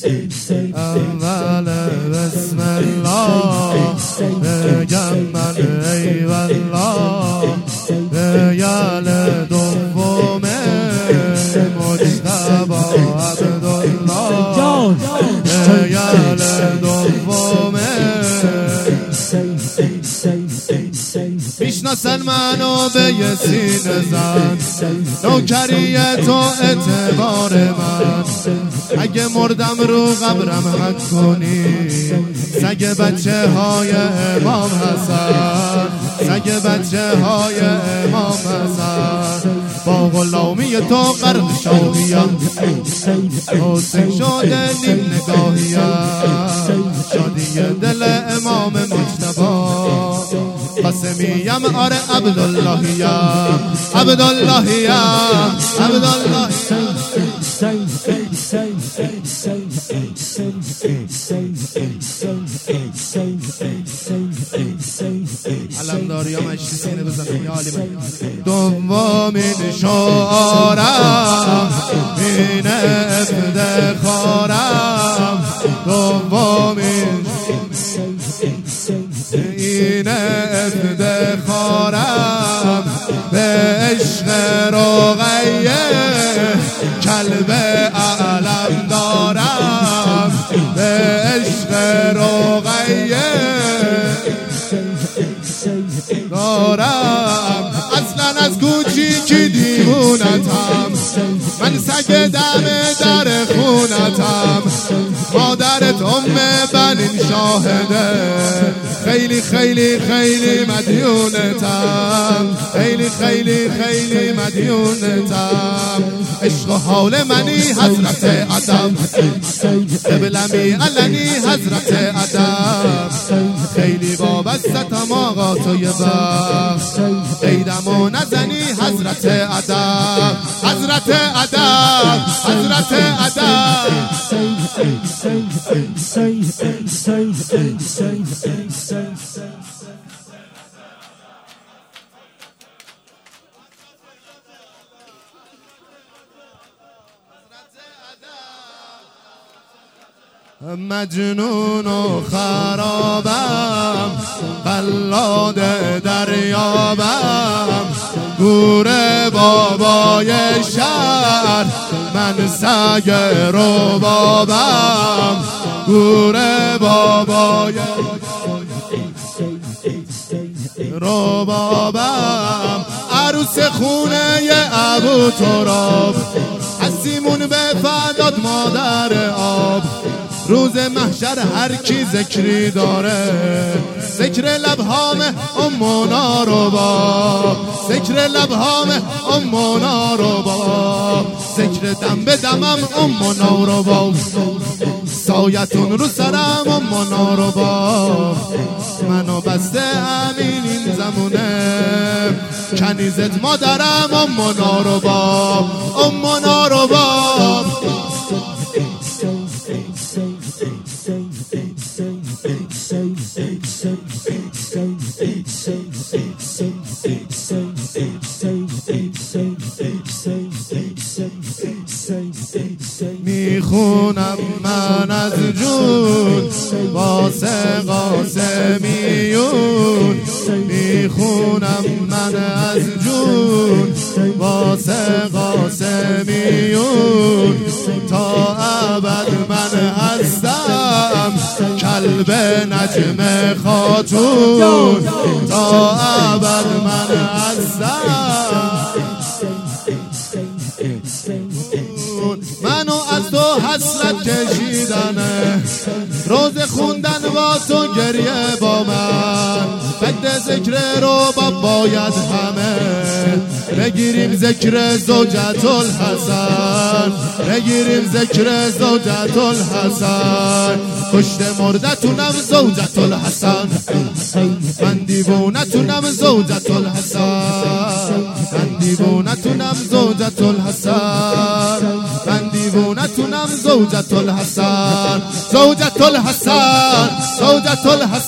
اول بسم الله بگم من ای والله بگل دوم مجتبی عبدالله بگل دوم میشناسن منو به یه سینه زن نوکری تو اعتبار من اگه مردم رو قبرم حق کنی سگ بچه های امام حسن سگ بچه های امام حسن با غلامی تو غرق شاهیم حسین شده نیم نگاهیم شادی دل امام مجتبی قاسمیم آره عبداللهیم عبداللهیم عبداللهیم علمداری ها مشتی سینه بزنم یا علیمه دومین شعارم این افتخارم دومین این افتخارم به عشق رقیه کلب علم دارم به عشق رقیه دارم اصلا از کوچیکی دیوونتم من سگ دم در خونتم مادرت بنین شاهده خیلی خیلی خیلی مدیونتم خیلی خیلی خیلی مدیونتم عشق و حال منی حضرت ادم قبلمی علنی حضرت ادم خیلی وابستم آقا توی بخت قیدمو نزنی حضرت ادم حضرت ادم حضرت ادم مجنون و خرابم قلاد دریابم گور بابای شهر من سگ ربابم گور بابای ربابم عروس خونه ابو تراب حسیمون به فداد مادر آب روز محشر هر کی ذکری داره ذکر لبهام امونا رو با ذکر لبهام امونا رو با ذکر دم به دمم امونا رو با سایتون رو سرم امونا رو با منو بسته همین این زمونه کنیزت مادرم امونا رو با امونا رو با میخونم من از جون واسه قاسمیون میخونم من از جون واسه قاسمیون تا ابد من هستم کلب نجم خاتون تا ابد من هستم منو از تو حسرت کشیدنه روز خوندن با تو گریه با من بد ذکر رو باید همه بگیریم ذکر زوجت الحسن بگیریم ذکر زوجت الحسن کشت مردتونم زوجت الحسن من دیوونتونم زوجت الحسن من دیوونتونم زوجت الحسن من دیوونتونم زوجت الحسن زوجت الحسن زوجت الحسن